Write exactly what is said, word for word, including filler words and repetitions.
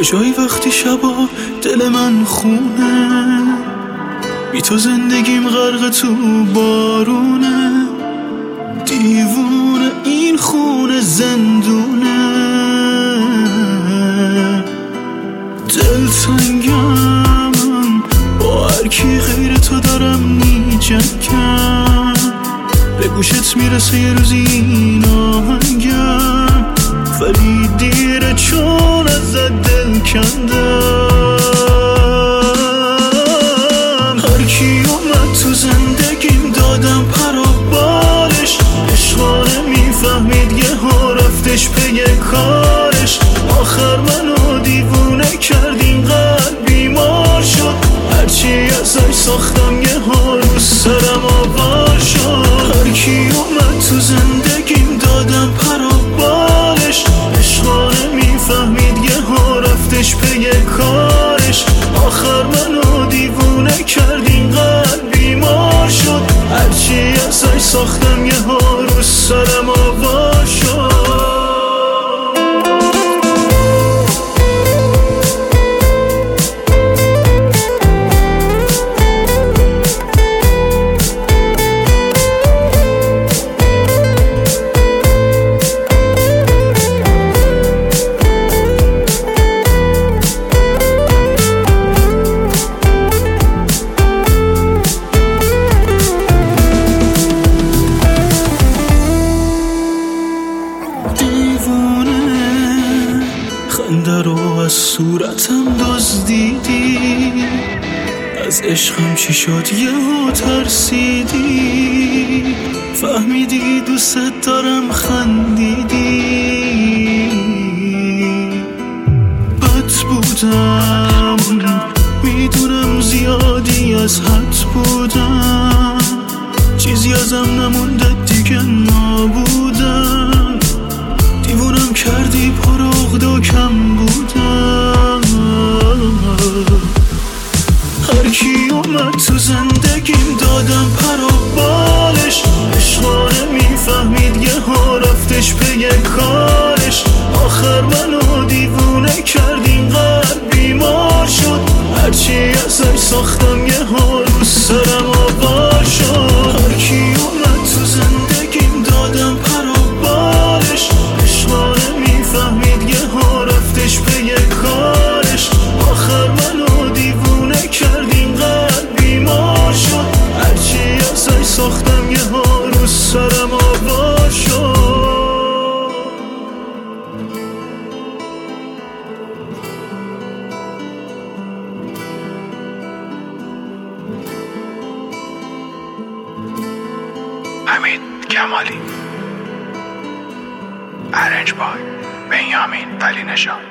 کجایی وقتی شبا دل من خونه، بی تو زندگیم غرق تو بارونه، دیوونه این خونه زندونه، دلتنگم با هر کی غیر تو دارم می جنگم، به گوشت میرسه یه روزی این آهنگم، ولی دیره چون ازت دل کندم. هر کی اومد تو زندگیم دادم پر و بالش، عشقانه میفهمید یه ها رفتش پی کارش، آخر منو دیوونه کردین قلب بیمار شد، هرچی ازش ساختم یه ها رو سرم آوار شد. هر کی اومد تو زندگیم دادم پر و بالش، عشقانه میفهمید یه ها رفتش پی کارش، آخر منو دیوونه کردین قلب بیمار شد، هرچی ازش ساختم یه ها رو سرم آوار شد. خنده رو از صورتم دزدیدی، از عشقم چی شد یهو ترسیدی، فهمیدی دوست دارم خندیدی، بد بودم میدونم زیادی از حد بودم، چیزی ازم نمونده دیگه نبودم، دیوونم کردی پر عقده و کم بودم. هر کی اومد تو زندگیم دادم پر و بالش، عشقانه میفهمید یه ها رفتش پی کارش، آخر منو دیوونه کردین قلب بیمار شد، هرچی ازش ساختم یه ها رو سرم آوار شد. هر کی اومد تو زندگیم دادم پر و بالش، عشقانه میفهمید یه ها رفتش پی کارش، آخر منو دیوونه کردین قلب بیمار شد، هرچی ازش ساختم یه ها رو سرم آوار شد. حمید کمالی، ارنج بای بنیامین ولی نشان.